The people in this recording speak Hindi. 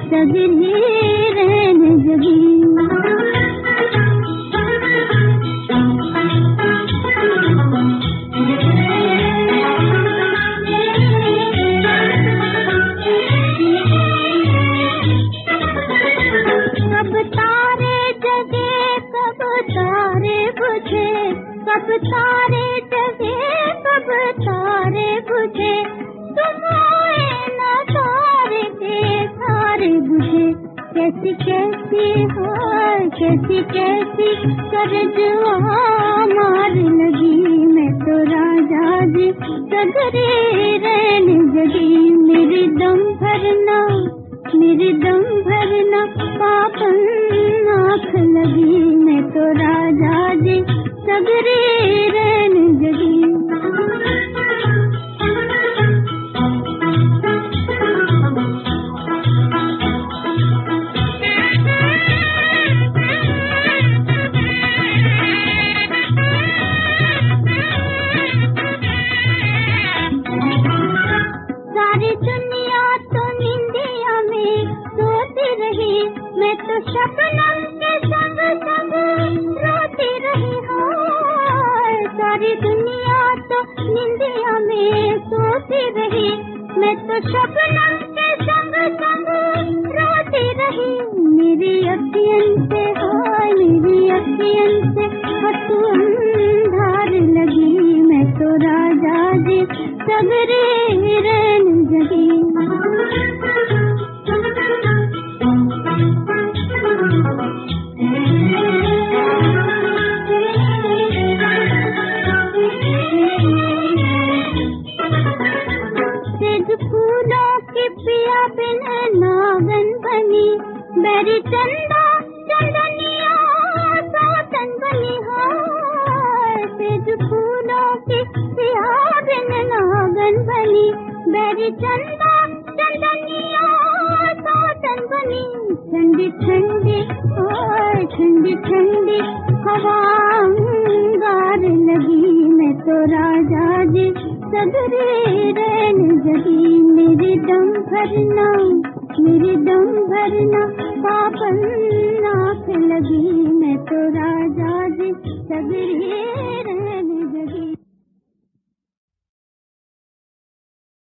सगरे रहन जगी। कब तारे जगे कब तारे बुझे, कब तारे जगे कब तारे बुझे, तुम आए न तारे के तारे बुझे। कैसी कैसी हाय कैसी कैसी करजुआ मार लगी, मैं तो राजा जी सगरे रहन जगी। मेरे दम भरना पापन आँख लगी, मैं तो राजा जी सगरे रहन जगी। सारी दुनिया तो निंदिया में सोती रही, मैं तो शबनम के संग संग रोती रही। हाय सारी दुनिया तो निंदिया में सोती रही, मैं तो शबनम के संग संग रोती रही। मेरी अखियन से हाय मेरी अखियन से हंसुअन धार लगी, मैं तो राजा जी सगरे रहन जगी। सेज फूलों की पिया बिन नागन बनी, बैरी चंदा चंदनिया सातन बनी। हाय सेज फूलों की पिया बिन नागन बनी, बैरी चंदा चंदनिया सातन बनी। ठंडी ठंडी हाय ठंडी ठंडी हवा अंगार लगी, मैं तो राजा जी सगरे रहन जगी। मेरे दम भरना पापन आँख लगी,